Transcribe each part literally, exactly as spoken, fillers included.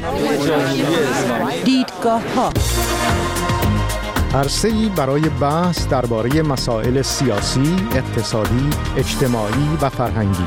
دیدگاه ها، عرصه‌ای برای بحث درباره مسائل سیاسی، اقتصادی، اجتماعی و فرهنگی.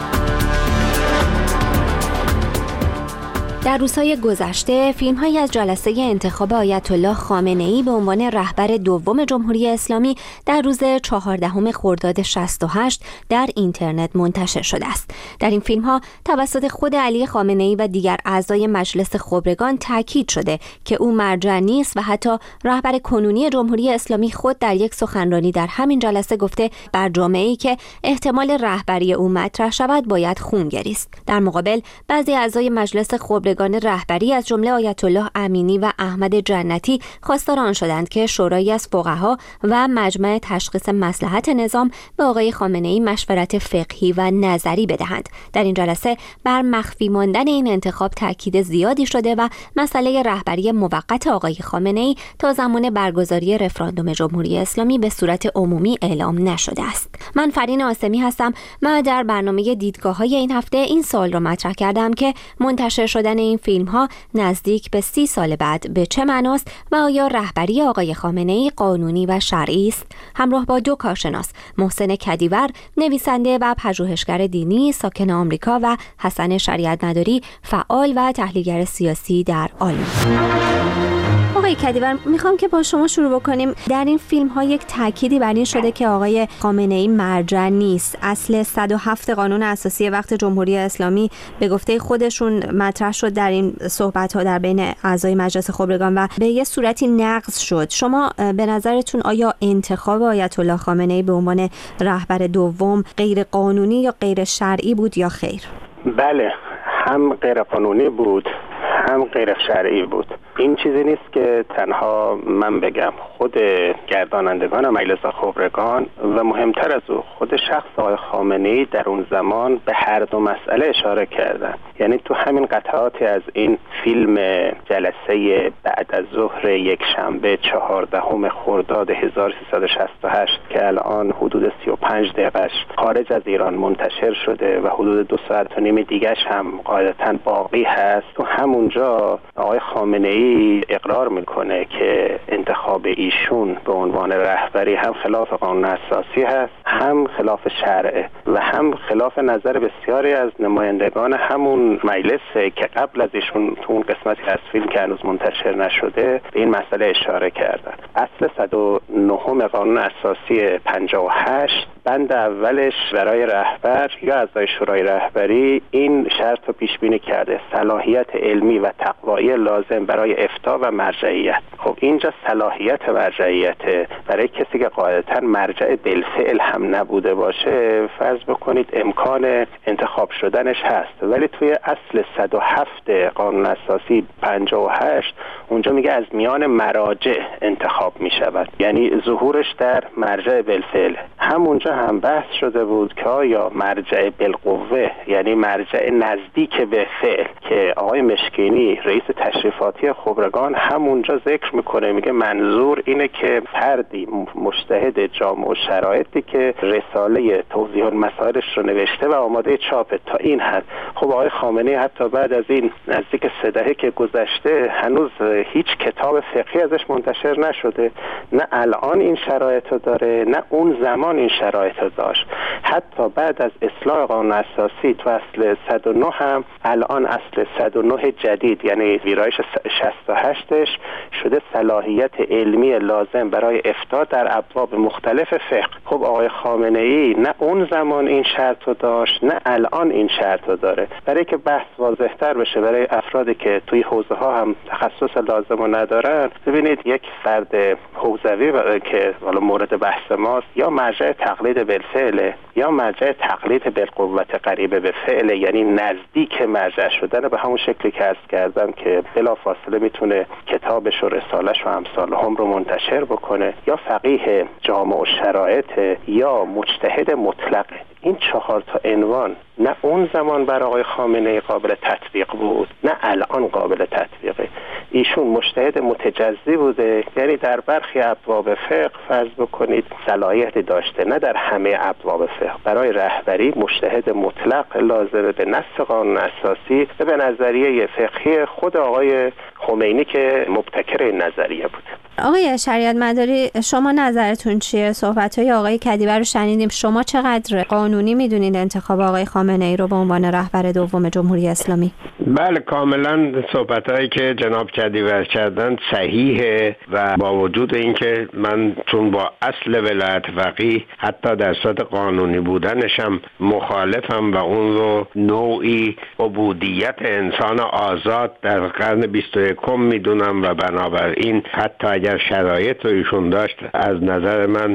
در روزهای گذشته فیلم‌هایی از جلسه انتخاب آیت الله خامنه‌ای به عنوان رهبر دوم جمهوری اسلامی در روز چهاردهم خرداد شصت و هشت در اینترنت منتشر شده است. در این فیلم‌ها توسط خود علی خامنه‌ای و دیگر اعضای مجلس خبرگان تاکید شده که او مرجع نیست و حتی رهبر کنونی جمهوری اسلامی خود در یک سخنرانی در همین جلسه گفته بر جامعه‌ای که احتمال رهبری او مطرح شود باید خون گریست. در مقابل بعضی اعضای مجلس خبرگان رهبری از جمله آیت الله امینی و احمد جنتی خواستار آن شدند که شورایی از فقها و مجمع تشخیص مصلحت نظام به آقای خامنه‌ای مشورت فقهی و نظری بدهند. در این جلسه بر مخفی ماندن این انتخاب تاکید زیادی شده و مسئله رهبری موقت آقای خامنه‌ای تا زمان برگزاری رفراندوم جمهوری اسلامی به صورت عمومی اعلام نشده است. من فرین آسمی هستم. من در برنامه دیدگاه‌های این هفته این سوال را مطرح کردم که منتشر شدن این فیلم ها نزدیک به سی سال بعد به چه معناست و آیا رهبری آقای خامنه‌ای قانونی و شرعی است؟ همراه با دو کارشناس، محسن کدیور نویسنده و پژوهشگر دینی ساکن آمریکا و حسن شریعت مداری فعال و تحلیلگر سیاسی در آلمان. آقای کدیور، میخوام که با شما شروع بکنیم. در این فیلم ها یک تأکیدی بر این شده که آقای خامنه‌ای مرجع نیست. اصل صد و هفت قانون اساسی وقت جمهوری اسلامی به گفته خودشون مطرح شد در این صحبت ها در بین اعضای مجلس خبرگان و به یه صورتی نقض شد. شما به نظرتون آیا انتخاب آیت الله خامنه‌ای به عنوان رهبر دوم غیر قانونی یا غیر شرعی بود یا خیر؟ بله، هم غیر قانونی بود هم غیر شرعی بود. این چیزی نیست که تنها من بگم، خود گردانندگان مجلس خبرگان و مهمتر از او خود شخص آقای خامنه‌ای در اون زمان به هر دو مسئله اشاره کردن. یعنی تو همین قطعاتی از این فیلم جلسه بعد از ظهر یک شنبه چهاردهم خرداد هزار و سیصد و شصت و هشت که الان حدود سی و پنج دقیقش خارج از ایران منتشر شده و حدود دو ساعت و نیم دیگه‌اش هم قاعدتاً باقی هست، تو همونجا آقای خامنه‌ای اقرار میکنه که انتخاب ایشون به عنوان رهبری هم خلاف قانون اساسی هست، هم خلاف شرع و هم خلاف نظر بسیاری از نمایندگان همون مجلسه که قبل از ایشون تو اون قسمتی از فیلم که هنوز منتشر نشده به این مسئله اشاره کردن. اصل صد و نه قانون اساسی پنجاه و هشت بند اولش برای رهبر یا اعضای شورای رهبری این شرط رو پیش بینی کرده: صلاحیت علمی و تقوایی لازم برای افتاء و مرجعیت. خب اینجا صلاحیت مرجعیت برای کسی که قاعدتاً مرجع بالفعل هم نبوده باشه، فرض بکنید امکان انتخاب شدنش هست، ولی توی اصل صد و هفت قانون اساسی پنجاه و هشت اونجا میگه از میان مراجع انتخاب میشود، یعنی ظهورش در مرجع بالفعل. همونجا هم بحث شده بود که آیا مرجع بالقوه، یعنی مرجع نزدیک به فعل، که آقای مشکینی رئیس تشریفاتی خبرگان همونجا ذکر میکنه، میگه منظور اینه که فردی مجتهد جامع و شرایطی که رساله توضیح المسائلش رو نوشته و آماده چاپه تا این حد. خب آقای خامنه‌ای حتی بعد از این نزدیک سه دهه که گذشته هنوز هیچ کتاب فقهی ازش منتشر نشده، نه الان این شرایط رو داره نه اون زمان این شرایط رو داشت. حتی بعد از اصلاح قانون اساسی تو اصل صد و نه هم الان اصل صد و نه جدید یعنی ویرایش شصت و هشتش شده صلاحیت علمی لازم برای افتاء در ابواب مختلف فقه. خب آقای خامنه‌ای نه اون زمان این شرط رو داشت نه الان این شرط رو داره. برای که بحث واضح‌تر بشه برای افرادی که توی حوزه ها هم تخصص لازم رو ندارن، ببینید یک فرد حوزوی که حالا مورد بحث ماست یا مرجع تقلید بالفعل یا مرجع تقلید بالقوت قریبه به فعل، یعنی نزدیک مرجع شدن به همون شکلی که عرض کردم که بلافاصله میتونه کتابش و رسالش و امثال هم رو منتشر بکنه، یا فقیه جامع و شرایط یا مجتهد مطلق. این چهار تا عنوان نه اون زمان برای آقای خامنه‌ای قابل تطبیق بود نه الان قابل تطبیقه. ایشون مجتهد متجزی بوده، یعنی در برخی ابواب فقه فرض بکنید صلاحیت داشته، نه در همه ابواب فقه. برای رهبری مجتهد مطلق لازمه به نص قانون اساسی و به نظریه فقهی خود آقای خمینی که مبتکر این نظریه بود. آقای شریعت مداری، شما نظرتون چیه؟ صحبت‌های آقای کدیور رو شنیدیم. شما چقدر قانونی میدونید انتخاب آقای خامنه‌ای رو به عنوان رهبر دوم جمهوری اسلامی؟ بله، کاملا صحبت‌هایی که جناب کدیور کردن صحیحه و با وجود اینکه من چون با اصل ولایت فقیه حتی در صورت قانونی بودنشم مخالفم و اون رو نوعی عبودیت انسان آزاد در قرن بیست و یکم میدونم و بنابراین حتی اگر شرایط رو ایشون داشت از نظر من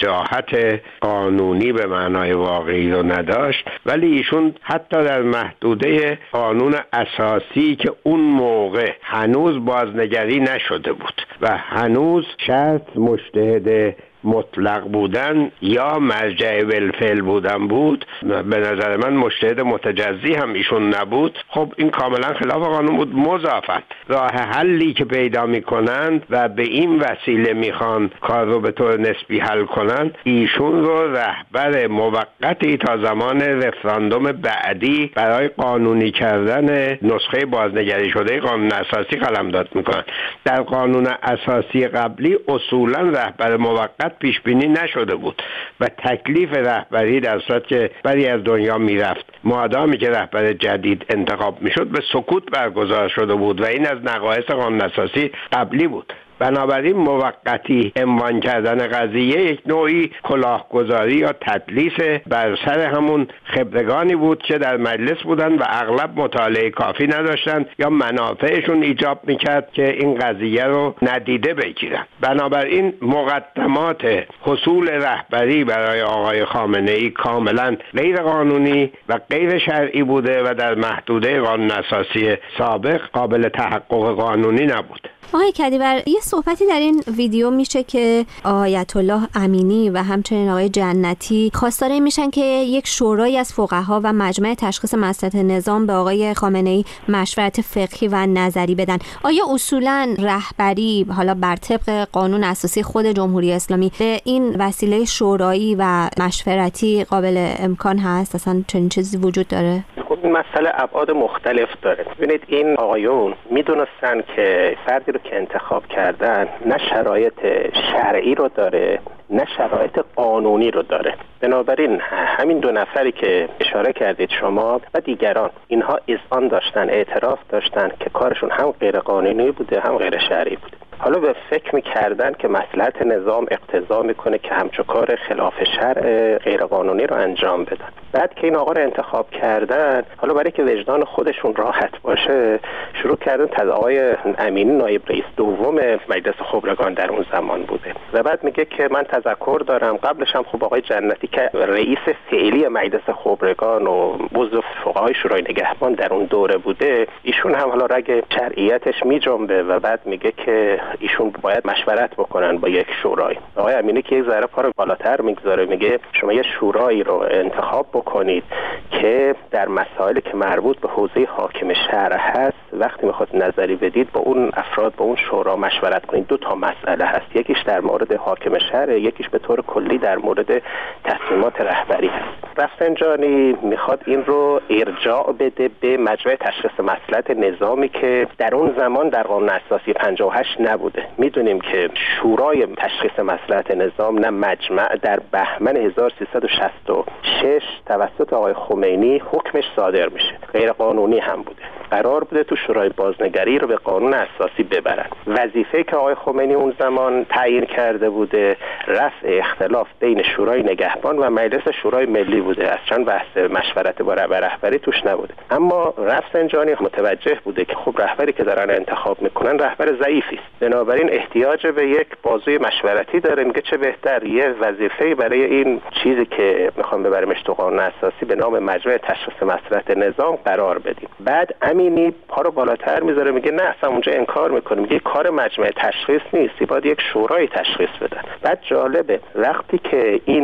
وجاهت قانونی به معنای واقعی رو نداشت، ولی ایشون حتی در محدوده قانون اساسی که اون موقع هنوز بازنگری نشده بود و هنوز شرط مجتهد مطلق بودن یا مرجع بالفعل بودن بود، به نظر من مجتهد متجزی هم ایشون نبود. خب این کاملا خلاف قانون بود. مضافاً راه حلی که پیدا میکنند و به این وسیله میخوان کار رو به طور نسبی حل کنند، ایشون رو رهبر موقتی تا زمان رفراندوم بعدی برای قانونی کردن نسخه بازنگری شده قانون اساسی قلمداد میکنند. در قانون اساسی قبلی اصولا رهبر موقت پیش بینی نشده بود و تکلیف رهبری در صورت که بری از دنیا میرفت مادامی که رهبر جدید انتخاب میشد به سکوت برگزار شده بود و این از نقایص قانون اساسی قبلی بود. بنابراین موقتی عنوان کردن قضیه یک نوعی کلاهگذاری یا تدلیس بر سر همون خبرگانی بود که در مجلس بودن و اغلب مطالعه کافی نداشتن یا منافعشون ایجاب میکرد که این قضیه رو ندیده بگیرن. بنابراین مقدمات حصول رهبری برای آقای خامنه‌ای کاملا غیر قانونی و غیر شرعی بوده و در محدوده قانون اساسی سابق قابل تحقق قانونی نبود. آقای کدیور، یه صحبتی در این ویدیو میشه که آیت الله امینی و همچنین آقای جنتی خواستار این میشن که یک شورای از فقها و مجمع تشخیص مصلحت نظام به آقای خامنه‌ای مشورت فقهی و نظری بدن. آیا اصولاً رهبری حالا بر طبق قانون اساسی خود جمهوری اسلامی به این وسیله شورایی و مشورتی قابل امکان هست؟ اصلا چنین چیزی وجود داره؟ خب این مسئله ابعاد مختلف داره. ببینید این آقایون میدونستن که فردی رو که انتخاب کردن نه شرایط شرعی رو داره نه شرایط قانونی رو داره. بنابراین همین دو نفری که اشاره کردید شما و دیگران، اینها اذعان داشتن، اعتراف داشتن که کارشون هم غیر قانونی بوده هم غیر شرعی بوده. حالا به فکر می‌کردن که مصلحت نظام اقتضا میکنه که همچون کار خلاف شرع غیر قانونی رو انجام بدن. بعد که این آقا رو انتخاب کردن، حالا برای که وجدان خودشون راحت باشه شروع کردن از آقای امینی نایب رئیس دوم مجلس خبرگان در اون زمان بوده و بعد میگه که من تذکر دارم قبلش هم خب آقای جنتی که رئیس فعلی مجلس خبرگان و عضو فقهای شورای نگهبان در اون دوره بوده، ایشون هم حالا رگ شرعیتش میجنبه و بعد میگه که ایشون باید مشورت بکنن با یک شورای. آقای امینی که یک ذره پا رو بالاتر میگذاره، میگه شما یه شورایی رو انتخاب بکنید که در مسائلی که مربوط به حوزه حاکم شرع هست وقتی میخواد نظری بدید با اون افراد با اون شورا مشورت کنید. دو تا مسئله هست، یکیش در مورد حاکم شرع، یکیش به طور کلی در مورد تصمیمات رهبری هست. رفسنجانی میخواد این رو ارجاع بده به مجمع تشخیص مصلحت نظامی که در اون زمان در قانون اساسی پنجاه و هشت نبوده. میدونیم که شورای تشخیص مصلحت نظام نه مجمع در بهمن هزار و سیصد و شصت و شش توسط آقای خمینی حکمش صادر میشه، غیر قانونی هم بوده. قرار بوده تو شورای بازنگری رو به قانون اساسی ببرن. وظیفه که آقای خمینی اون زمان تعیین کرده بوده رفع اختلاف بین شورای نگهبان و مجلس شورای ملی بوده. از چند بحث مشورت با رهبری توش نبوده. اما رفسنجانی متوجه بوده که خب رهبری که دارن انتخاب میکنن رهبر ضعیفی است، بنابراین احتیاج به یک بازوی مشورتی داره. میگه چه بهتر یه وظیفه برای این چیزی که میخوام ببریمش تو قانون اساسی به نام مجمع تشخیص مصلحت نظام قرار بدیم. بعد امینی پا رو بالاتر میذاره، میگه نه اصلا اونجا انکار میکنه، میگه کار مجمع تشخیص نیست، باید یک شورای تشخیص بدن. بعد جالبه وقتی که این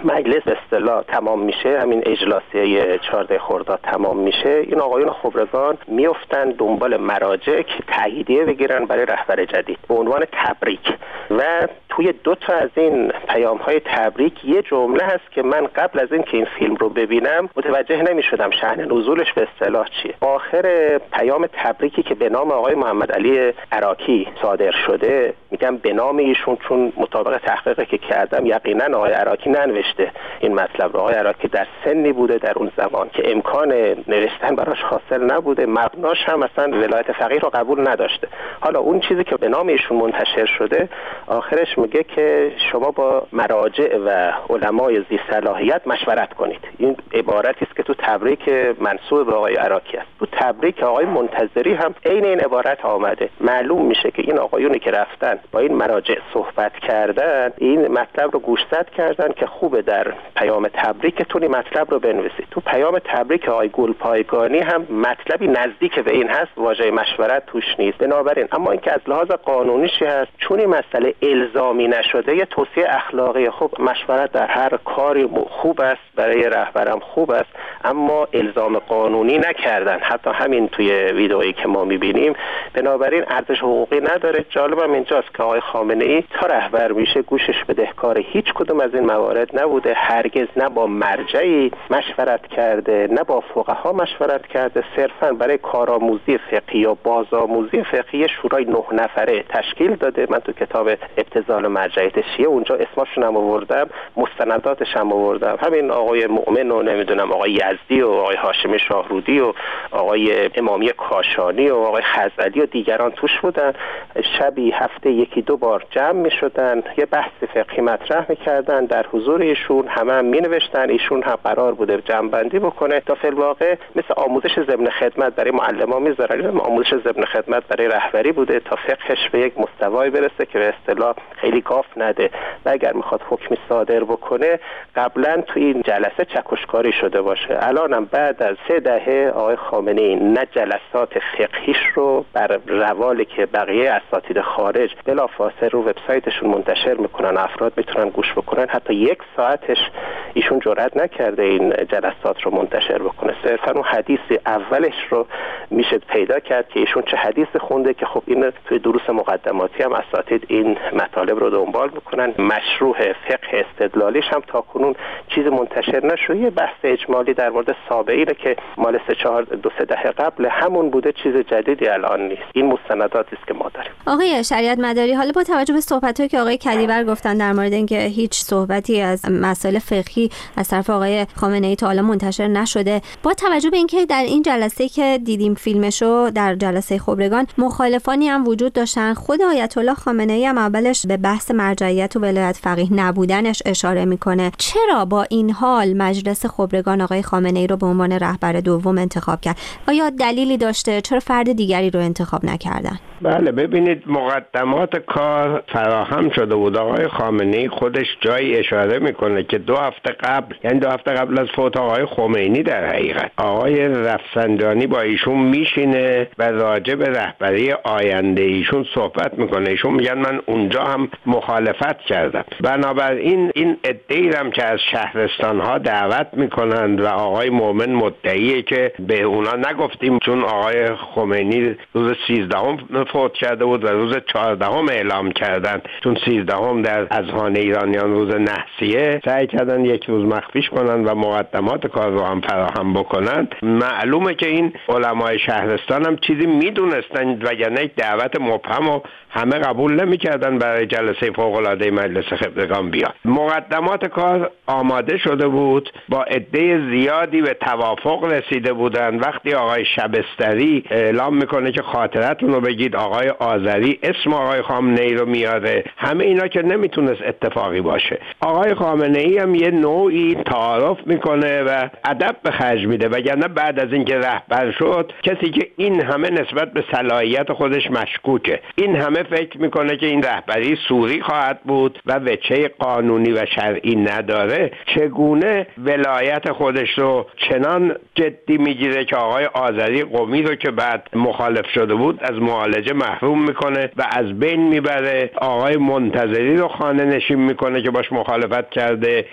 مجلس به اصطلاح تمام میشه، همین اجلاسیه چهارده خرداد تمام میشه، این آقایون خبرگان میافتن دنبال مراجع که تاییدیه بگیرن برای رهبر جدید به عنوان تبریک. و توی دو تا از این پیام های تبریک یه جمله هست که من قبل از این که این فیلم رو ببینم متوجه نمیشدم شأن نزولش به اصطلاح چیه. آخر پیام تبریکی که به نام آقای محمد علی عراقی صادر شده، میگم به نام ایشون چون مطابق تحقیقی که کردم یقینا آقای عراقی ننوشته این مطلب رو. آقای عراقی در سنی بوده در اون زمان که امکان نوشتن براش حاصل نبوده، مبناش هم مثلا ولایت فقیه رو قبول نداشته. حالا اون چیزی که به نام ایشون منتشر شده آخرش میگه که شما با مراجع و علمای ذی صلاحیت مشورت کنید. این عبارتی است که تو تبریک منسوب به آقای عراقی است. تو تبریک آقای منتظری هم عین این عبارت آمده. معلوم میشه که این آقایونی که رفتن با این مراجع صحبت کردن این مطلب رو گوشزد کردن که خوبه در پیام تبریکتون این مطلب رو بنویسید. تو پیام تبریک آقای گلپایگانی هم مطلبی نزدیک به این هست، واژه مشورت توش نیست. بنابراین اما اینکه از لحاظ قانونیشی هست، چون این مسئله الزامی نشده، یه توصیه اخلاقی. خب مشورت در هر کاری خوب است، برای رهبرم خوب است، اما الزام قانونی نکردن. حتی همین توی ویدئویی که ما میبینیم بنابراین ارزش حقوقی نداره. جالبم اینجاست که آقای خامنه‌ای تا رهبر میشه گوشش بدهکار هیچ کدوم از این موارد نبوده. هرگز نه با مرجعی مشورت کرده نه با فقها مشورت کرده. صرفا برای کارآموزی فقهی یا بازآموزی فقهی شورای نه نفره تشکیل داده. من تو کتاب ابتذال مرجعیت شیعه اونجا اسمشون هم آوردم، مستنداتش هم آوردم. همین آقای مؤمن و نمیدونم آقای یزدی و آقای هاشمی شاهرودی و آقای امامی کاشانی و آقای خزعلی و دیگران توش بودن. شبی هفته یکی دو بار جمع می شدن، یه بحث فقهی مطرح می کردن در حضور ایشون، همه هم می نوشتن. ایشون هم قرار بوده جمع بندی بکنه. تا فی الواقع مثل آموزش ضمن خدمت برای معلمان میذارن، آموزش ضمن خدمت برای رهبری بوده تا فقهش به یک مستوی برسه که به اصطلاح خیلی گاف نده و اگر میخواد حکمی صادر بکنه قبلا تو این جلسه چکشکاری شده باشه. الانم بعد از سه دهه آقای خامنه‌ای نه جلسات فقهیش رو بر روالی که بقیه اساتید خارج بلافاصله رو وبسایتشون منتشر میکنن، افراد میتونن گوش بکنن، حتی یک ساعتش ایشون جرئت نکرده این جلسات رو منتشر بکنه. صرفا اون حدیث اولش رو میشه پیدا کرد که ایشون چه حدیث خونده که خب این توی دروس مقدماتی هم اساتید این مطالب رو دنبال میکنن. مشروع فقه استدلالیش هم تا کنون چیز منتشر نشده. یه بحث اجمالی در مورد سابقینه که مال سه چهار دو سه دهه قبل همون بوده، چیز جدیدی الان نیست. این مستنداتی است که ما داریم. آقای شریعت مداری، حالا با توجه به صحبتایی که آقای کدیور گفتن در مورد اینکه هیچ صحبتی از مسائل فقهی از طرف آقای خامنه‌ای تا حالا منتشر نشده، با توجه به اینکه در این جلسه که دیدیم فیلمشو در جلسه خبرگان مخالفانی هم وجود داشتن، خود آیت الله خامنه‌ای هم اولش به بحث مرجعیت و ولایت فقیه نبودنش اشاره میکنه. چرا با این حال مجلس خبرگان آقای خامنه‌ای رو به عنوان رهبر دوم انتخاب کرد؟ آیا دلیلی داشته؟ چرا فرد دیگری رو انتخاب نکردن؟ بله، ببینید مقدمات کار فراهم شده بود. آقای خامنه‌ای خودش جایی اشاره میکنه که دو هفته قبل، یعنی دو هفته قبل از فوت آقای خمینی، در حقیقت آقای رفسنجانی با ایشون میشینه و راجع به رهبری آینده ایشون صحبت میکنه. ایشون میگن من اونجا هم مخالفت کردم. بنابراین این عده‌ای هم که از شهرستان ها دعوت میکنند و آقای مومن مدعیه که به اونا نگفتیم چون آقای خمینی روز سیزدهم فوت کرده بود و روز چهاردهم اعلام کردن، چون سیزدهم در اذهان ایرانیان روز نحسیه، سعی کردن یک روز مخفیش کنن و مقدمات کار رو هم فراهم بکنن. معلومه که این علمای شهرستان هم چیزی میدونستن وگرنه یک دعوت مبهم و همه قبول نمی‌کردن برای جلسه فوق‌العاده مجلس خبرگان بیاد. مقدمات کار آماده شده بود، با عده زیادی به توافق رسیده بودن. وقتی آقای شبستری اعلام میکنه که خاطرتون رو بگید، آقای آذری اسم آقای خامنه‌ای رو میاره، همه اینا که نمیتونست اتفاقی باشه. آقای خامنه‌ای هم یه نوعی تعارف میکنه و ادب به خرج میده، وگرنه بعد از اینکه رهبر شد کسی که این همه نسبت به صلاحیت خودش مشکوکه، این همه فکر میکنه که این رهبری سوری خواهد بود و وجه قانونی و شرعی نداره، چگونه ولایت خودش رو چنان جدی میگیره که آقای آذری قمی رو که بعد مخالف شده بود از معالجه محروم میکنه و از بین میبره، آقای منتظری رو خانه نشین میکنه که باش مخالفت کرده و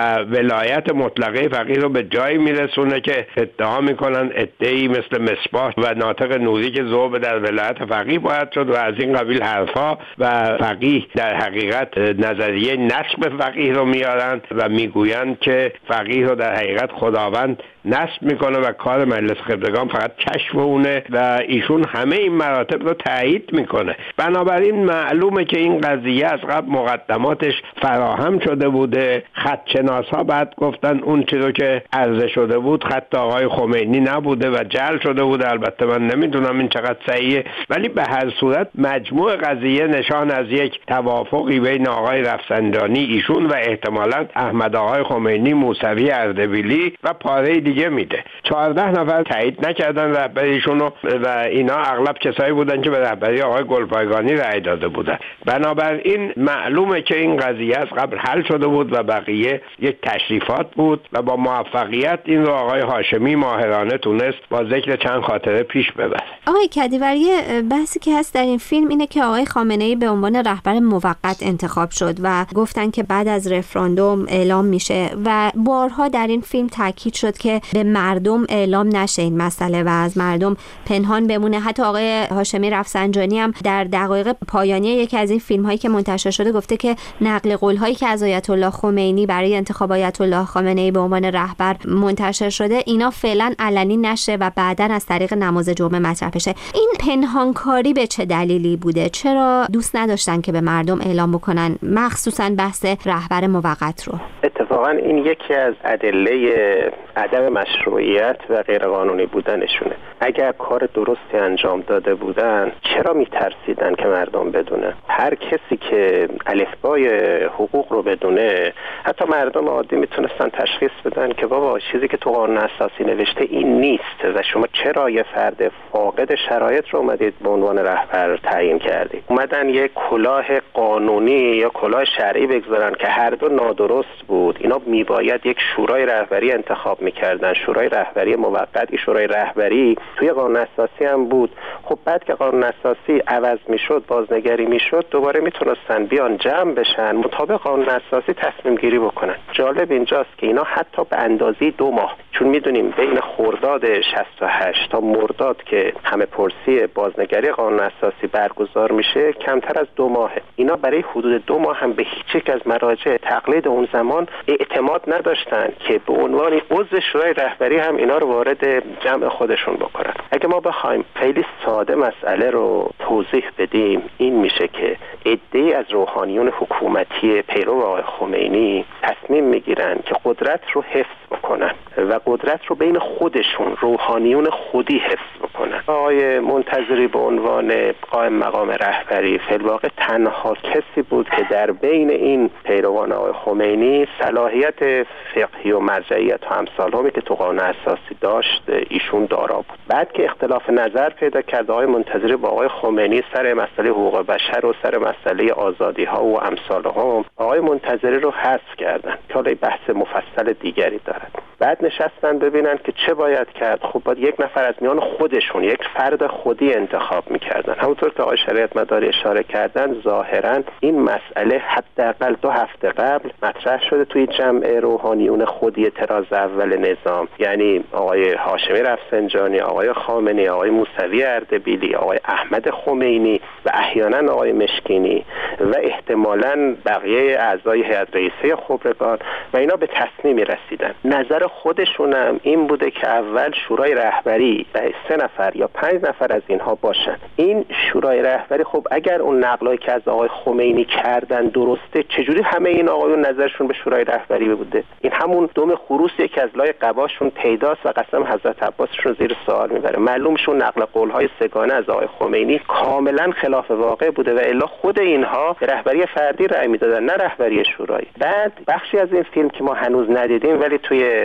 و ولایت مطلقه فقیه رو به جایی میرسونه که ادعا میکنن ادعی مثل مصباح و ناطق نوری که ذوب در ولایت فقیه باید شد و از این قبیل حرفا و فقیه در حقیقت نظریه نسب فقیه رو میارن و میگویند که فقیه رو در حقیقت خداوند نسب میکنه و کار مجلس خبرگان فقط کشف اونه و ایشون همه این مراتب رو تایید میکنه. بنابراین معلومه که این قضیه از قبل مقدماتش فراهم شده بوده. خطشناسا بعد گفتن اون چیزی که عرضه شده بود خط آقای خمینی نبوده و جعل شده بوده. البته من نمیدونم این چقدر صحیحه، ولی به هر صورت مجموع قضیه نشان از یک توافقی بین آقای رفسنجانی ایشون و احتمالاً احمد آقای خمینی، موسوی اردبیلی و پاره دیگه میده. چهارده نفر تایید نکردن رهبریشون و اینا اغلب کسایی بودن که به رهبری آقای گلپایگانی رأی داده بودن. بنابراین معلومه که این قضیه از قبل حل شده بود و بقیه یک تشریفات بود و با موفقیت این رو آقای هاشمی ماهرانه تونست با ذکر چند خاطره پیش ببره. آقای کدیوری، بحثی که هست در این فیلم اینه که آقای خامنه‌ای به عنوان رهبر موقت انتخاب شد و گفتن که بعد از رفراندوم اعلام میشه و بارها در این فیلم تاکید شد که به مردم اعلام نشه این مسئله و از مردم پنهان بمونه. حتی آقای هاشمی رفسنجانی هم در دقایق پایانی یکی از این فیلم هایی که منتشر شده گفته که نقل قول هایی که از آیت الله خمینی برای انتخاب آیت الله خامنه‌ای به عنوان رهبر منتشر شده اینا فعلا علنی نشه و بعداً از طریق نماز جمعه مطرح بشه. این پنهانکاری به چه دلیلی بوده؟ چرا دوست نداشتن که به مردم اعلام بکنن، مخصوصا بحث رهبر موقت رو؟ اتفاقا این یکی از ادله عدم مشروعیت و غیرقانونی بودنشونه. اگر کار درستی انجام داده بودن چرا میترسیدن که مردم بدونه؟ هر کسی که الفبای حقوق رو بدونه، حتی مردم عادی میتونستن تشخیص بدن که بابا چیزی که تو قانون اساسی نوشته این نیست و شما چرا یه فرد فاقد شرایط رو اومدید به عنوان رهبر تعیین کردید. اومدن یک کلاه قانونی یا کلاه شرعی بگذارن که هر دو نادرست بود. اینا میباید یک شورای رهبری انتخاب میکردن، شورای رهبری موقت. این شورای رهبری توی قانون اساسی هم بود. خب بعد که قانون اساسی عوض میشد، بازنگری میشد، دوباره میتونستن بیان جمع بشن مطابق قانون اساسی تصمیم گیری بکنن. جالب اینجاست که اینا حتی به اندازه دو ماه، چون میدونیم بین خرداد شصت و هشت تا مرداد که همه پرسی بازنگری قانون اساسی برگزار میشه کمتر از دو ماهه، اینا برای حدود دو ماه هم به هیچ یک از مراجع تقلید اون زمان اعتماد نداشتن که به عنوان عضو شورای رهبری هم اینا رو وارد جمع خودشون بکنن. اگه ما بخوایم خیلی ساده مسئله رو توضیح بدیم، این میشه که عده‌ای از روحانیون حکومتی پیرو آقای خمینی تصمیم میگیرن که قدرت رو حفظ بکنن و قدرت رو بین خودشون روحانیون خودی حفظ بکنن. آقای منتظری به عنوان قائم مقام رهبری فی الواقع تنها کسی بود که در بین این پیروان آقای خمینی صلاحیت فقهی و مرجعیت و امثالهمی که تو قانون اساسی داشت ایشون دارا بود. بعد که اختلاف نظر پیدا کرد آقای منتظری با آقای خمینی سر مسئله حقوق بشر و سر مسئله آزادی ها و امثالهم، آقای منتظری رو حذف کردن که حالا بحث مفصل دیگری دارد. بعد نشستن ببینن که چه باید کرد. خب باید یک نفر از میان خودشون، یک فرد خودی انتخاب میکردن. همونطور که آقای شریعت مداری اشاره کردن، ظاهرا این مسئله حداقل دو هفته قبل مطرح شده توی جمع روحانیون خودی طراز اول نظام، یعنی آقای هاشمی رفسنجانی، آقای خامنه‌ای، آقای موسوی اردبیلی، آقای احمد خمینی و احیانا آقای مشکینی و احتمالاً بقیه اعضای هیئت رئیسه خبرگان و اینا به تصمیمی رسیدن. نظر خودشونم این بوده که اول شورای رهبری و سه نفر یا پنج نفر از اینها باشن. این شورای رهبری خب اگر اون نقلایی که از آقای خمینی کردن درسته، چجوری همه این آقایون نظرشون به شورای رهبری بوده؟ این همون دم خروسی که از لای قباشون پیداست و قسم حضرت عباسشون زیر سوال میبره. معلومشون نقل قولهای سگانه از آقای خمینی کاملا خلاف واقع بوده و الا خود اینها به رهبری فردی رأی میدادن، نه رهبری شورایی. بعد بخشی از این فیلم که ما هنوز ندیدیم ولی توی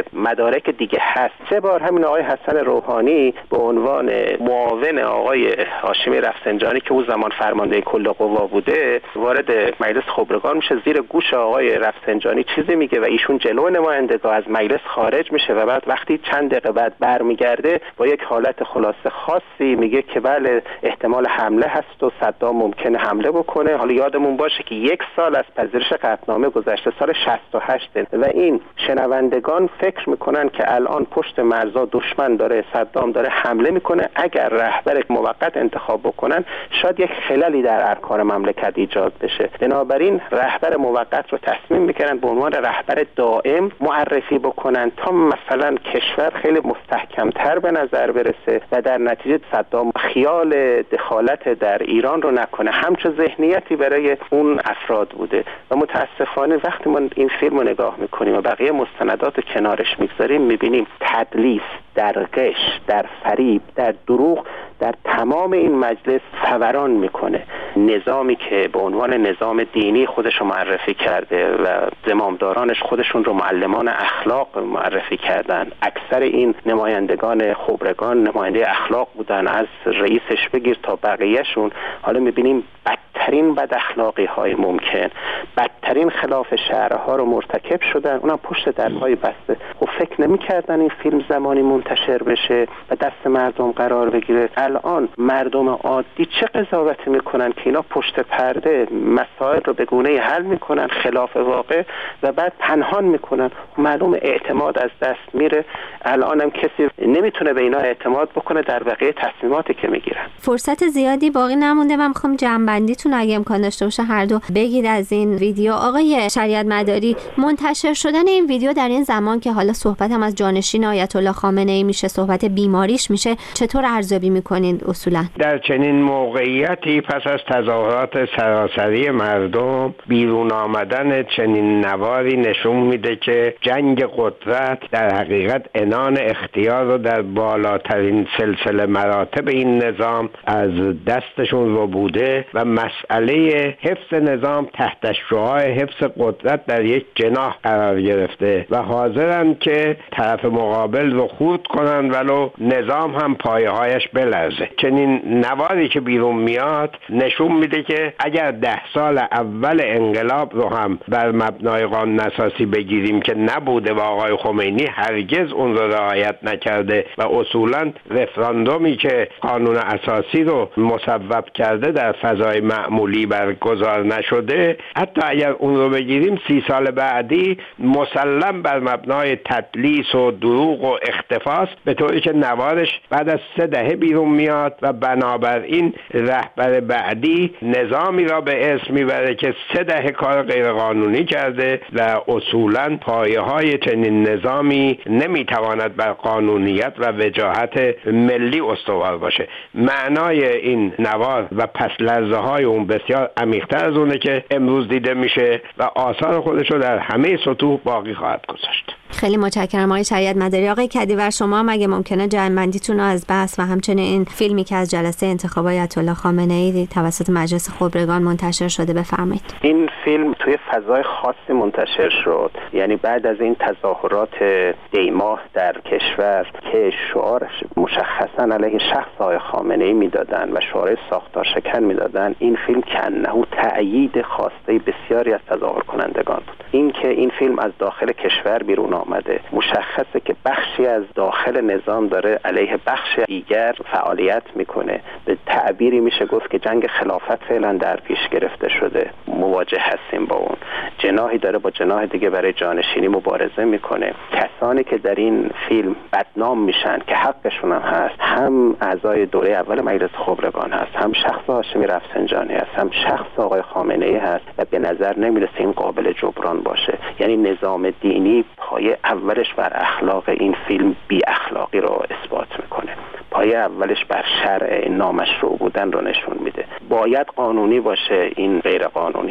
مدارک دیگه هست. سه بار همین آقای حسن روحانی به عنوان معاون آقای هاشمی رفسنجانی که اون زمان فرمانده کل قوا بوده وارد مجلس خبرگان میشه، زیر گوش آقای رفسنجانی چیزی میگه و ایشون جلو نمایندگان از مجلس خارج میشه و بعد وقتی چند دقیقه بعد برمیگرده با یک حالت خلاصه خاصی میگه که بله احتمال حمله هست و صدام ممکنه حمله بکنه. حالا یادمون باشه که یک سال از پذیرش قطعنامه گذشته، سال شصت و هشت و این شنوندگان فکر میکنن که الان پشت مرزا دشمن داره، صدام داره حمله میکنه، اگر رهبر موقت انتخاب بکنن شاید یک خللی در ارکان مملکت ایجاد بشه. بنابراین رهبر موقت رو تصمیم میکنن به عنوان رهبر دائم معرفی بکنن تا مثلا کشور خیلی مستحکمتر به نظر برسه و در نتیجه صدام خیال دخالت در ایران رو نکنه. همچون ذهنیتی برای اون افراد بوده و متاسفانه وقتی ما این فیلم رو نگاه میکنیم و بقیه مستندات رو کنارش میگذاریم میبینیم تدلیس، در غش، در فریب، در دروغ در تمام این مجلس فوران میکنه. نظامی که به عنوان نظام دینی خودش رو معرفی کرده و زمامدارانش خودشون رو معلمان اخلاق معرفی کردن، اکثر این نمایندگان خبرگان نماینده اخلاق بودن، از رئیسش بگیر تا بقیهشون. حالا میبینیم بدترین بد اخلاقی های ممکن، بدترین خلاف شرعها رو مرتکب شدن، اونم پشت درهای بسته. خب فکر نمی‌کردن این فیلم زمانی منتشر بشه و دست مردم قرار بگیره. الان مردم عادی چه قضاوتی میکنن که اینا پشت پرده مسائل رو به گونه‌ای حل میکنن خلاف واقع و بعد پنهان میکنن. معلوم اعتماد از دست میره. الان هم کسی نمیتونه به اینا اعتماد بکنه در بقیه تصمیماتی که میگیرن. فرصت زیادی باقی نمونده و میخوام جنبندیتون اگه امکان داشته باشه هر دو بگید از این ویدیو. آقای شریعت مداری، منتشر شدن این ویدیو در این زمان که حالا صحبت هم از جانشین آیت الله خامنه ای میشه، صحبت بیماریش میشه، چطور ارزیابی میکنین اصولا؟ در چنین موقعیتی پس از تظاهرات سراسری مردم بیرون آمدن چنین نواری نشون میده که جنگ قدرت در حقیقت عنان اختیار رو در بالاترین سلسله مراتب این نظام از دستشون رو بوده و مسئله حفظ نظام تحت شعاع حفظ قدرت در یک جناح قرار گرفته و حاضرن که طرف مقابل رو خورد کنن ولو نظام هم پایه هایش بلرزه. چنین نواری که بیرون میاد نشون میده که اگر ده سال اول انقلاب رو هم بر مبنای قانون اساسی بگیریم که نبوده و آقای خمینی هرگز اون رو رعایت نکرده و اصولا رفراندومی که قانون اساسی رو مصوب کرده در فضای معمولی برگزار نشده، حتی اگر اون رو بگیریم سی سال بعدی مسلم بر مبنای تدلیس و دروغ و اختفاست، به طوری که نوارش بعد از سه دهه بیرون میاد و بنابراین رهبر بعدی نظامی را به اسم میبره که سه دهه کار غیرقانونی کرده و اصولا پایه های چنین نظامی نمیتواند بر قانونیت و وجاهت ملی استوار باشه. معنای این نوار و پس لرزه های اون بسیار عمیق‌تر از اونه که امروز دیده میشه و آثار خودش رو در همه سطوح باقی خواهد گذاشت. خیلی متشکرم آقای شریعت مداری. آقای کدیور، شما هم اگه ممکنه جنبندیتون رو از بحث و همچنین این فیلمی که از جلسه انتخاب آیت الله خامنه ای توسط مجلس خبرگان منتشر شده بفرمایید. این فیلم توی فضای خاصی منتشر شد، یعنی بعد از این تظاهرات دیماه در کشور که شعارش مشخصا علیه شخص آقای خامنه ای میدادن و شعار ساختار شکن میدادن، این فیلم کنه تأیید خواسته بسیاری از تظاهر کنندگان بود. این که این فیلم از داخل کشور بیرون آمده مشخصه که بخشی از داخل نظام داره علیه بخش دیگر فعالیت میکنه. به تعبیری میشه گفت که جنگ خلافت فعلا در پیش گرفته شده، مواجه هستیم با اون. جناحی داره با جناح دیگه برای جانشینی مبارزه میکنه. کسانی که در این فیلم بدنام میشن که حقشون هم هست، هم اعضای دوره اول مجلس خبرگان هست، هم شخص هاشمی رفسنجانی هست، هم شخص آقای خامنه ای هست و به نظر نمیرسه این قابل جبران باشه. یعنی نظام دینی پایه اولش بر اخلاق، این فیلم بی اخلاقی رو اثبات میکنه. پایه اولش بر شرع نامشروع بودن رو نشون میده. باید قانونی باشه، این غیر قانونی است.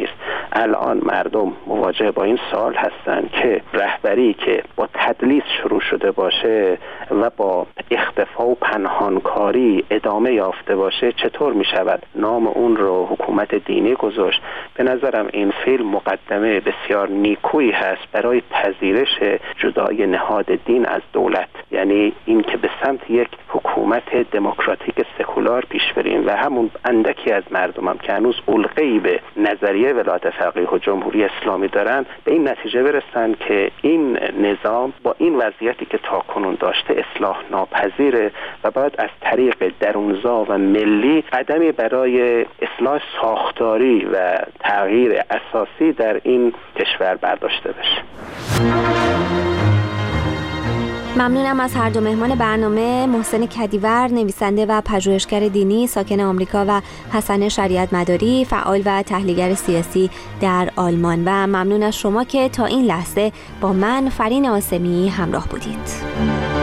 الان مردم مواجه با این سوال هستند که رهبری که با تدلیس شروع شده باشه و با اختفا و پنهانکاری ادامه یافته باشه چطور می شود نام اون رو حکومت دینی گذاشت. به نظرم این فیلم مقدمه بسیار نیکویی هست برای پذیرش جدای نهاد دین از دولت، یعنی این که به سمت یک حکومت دموکراتیک سکولار پیش بریم و همون اندکی از مردم هم که هنوز علقه‌ای به نظریه ولایت فقیه و جمهوری اسلامی دارن به این نتیجه برسن که این نظام با این وضعیتی که تاکنون داشته اصلاح ناپذیره و باید از طریق درونزا و ملی قدمی برای اصلاح ساختاری و تغییر اساسی در این کشور برداشته بشه. ممنونم از هر دو مهمان برنامه، محسن کدیور نویسنده و پژوهشگر دینی ساکن آمریکا و حسن شریعت مداری فعال و تحلیلگر سیاسی در آلمان، و ممنون از شما که تا این لحظه با من فرین آسمی همراه بودید.